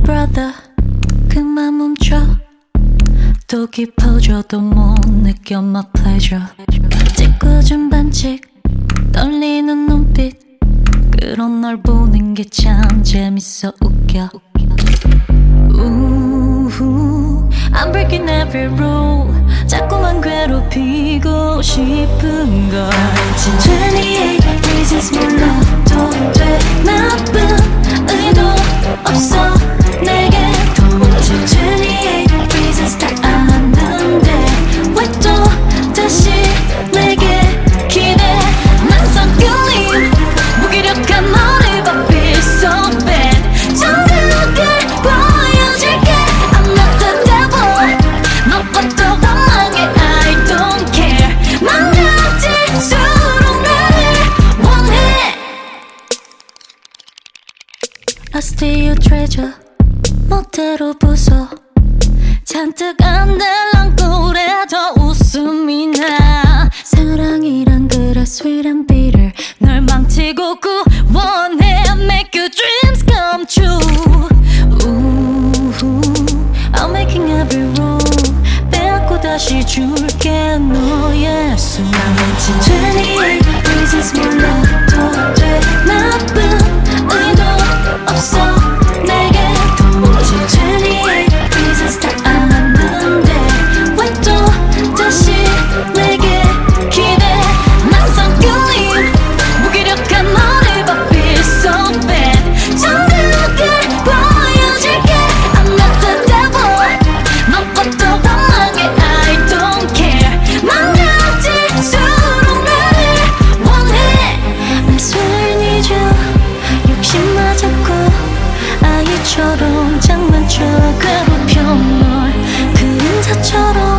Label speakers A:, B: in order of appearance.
A: brother 그만 멈춰 또 깊어져도 못 느껴 my pleasure 짓궂은 반칙 떨리는 눈빛 그런 널 보는 게 참 재밌어 웃겨 I'm breaking every rule 자꾸만 괴롭히고 싶은 걸 28 reasons 몰라도 돼 나쁜 의도 없어 내게 도무지 28 reasons 다 아는데 왜 또 다시 내게 기대 낯선 끌림 무기력한 너를 봐 feel so bad 정글하게 보여줄게 I'm not the devil 너 것도 원망해 I don't care 망가질수록 나를 원해 I steal your treasure 멋대로 부숴 잔뜩 안달랑고 그래 더 웃음이 나 사랑이란 그래 sweet and bitter 널 망치고 구원해 I make your dreams come true I'm making every rule 빼앗고 다시 줄게 너의 수 28 reasons 몰라도 돼 나쁜 의도 없어 내게 도무지 28 reasons 다 아는데 왜 또 다시 내게 기대 낯선 끌림 무기력한 너를 봐 feel so bad 정글하게 보여줄게 I'm not the devil 너 것도 원망해 I don't care 망가질수록 나를 원해 I swear I need you 욕심 맞았고 아이처럼 장난쳐 괴롭혀 널 그림자처럼